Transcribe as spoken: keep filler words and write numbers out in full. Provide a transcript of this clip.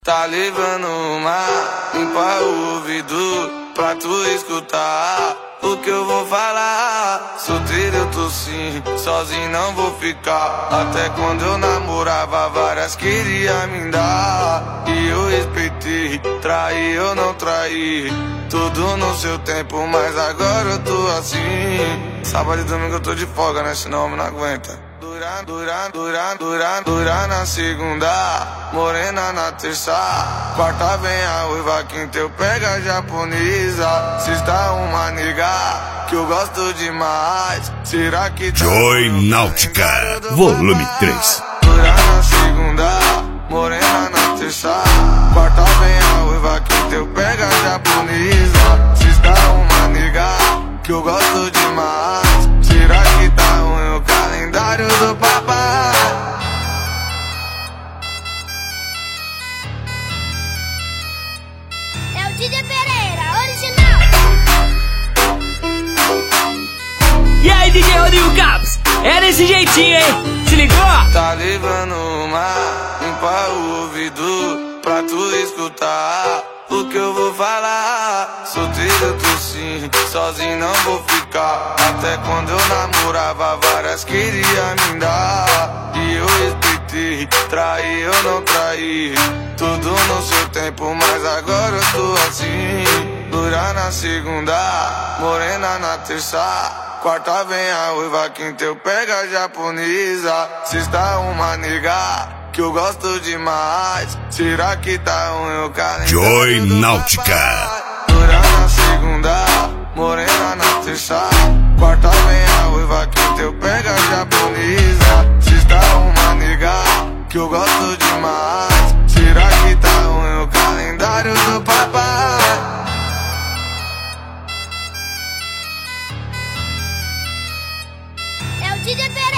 Tá levando uma, limpa o ouvido pra tu escutar o que eu vou falar. Solteiro eu tô sim, sozinho não vou ficar. Até quando eu namorava, várias queria me dar. E eu respeitei, traí eu não traí. Tudo no seu tempo, mas agora eu tô assim. Sábado e domingo eu tô de folga, né? Senão eu não aguenta. Dura, dura, dura, dura, dura na segunda, morena na terça, quarta vem a uiva, quinta eu pego a japonesa. Sexta uma nega que eu gosto demais. Será que tá Joy Náutica, volume três. Dura na segunda, morena na terça, quarta vem a uiva, quinta eu pego a japonesa. Sexta uma nega que eu gosto demais. Será que tá ruim o calendário do papai? É o D J Pereira, original. E aí, D J Rodrigo Campos? É desse jeitinho, hein? Se ligou? Tá levando uma, limpa o ouvido pra tu escutar o que eu vou falar. Solteiro eu tô sim, sozinho não vou ficar. Até quando eu namorava, várias queria me dar. E eu respeitei, traí eu não traí. Tudo no seu tempo, mas agora eu tô assim. Dura na segunda, morena na terça, quarta vem a uiva, quinta eu pego a japonesa. Sexta uma nega que eu gosto demais. Será que tá ruim o calendário? Joy Náutica. Dura na segunda, morena na terça, quarta vem a uiva, quinta eu pego a japonesa. Sexta uma nega que eu gosto demais. Será que tá ruim o calendário do papai? É o D J Pereira.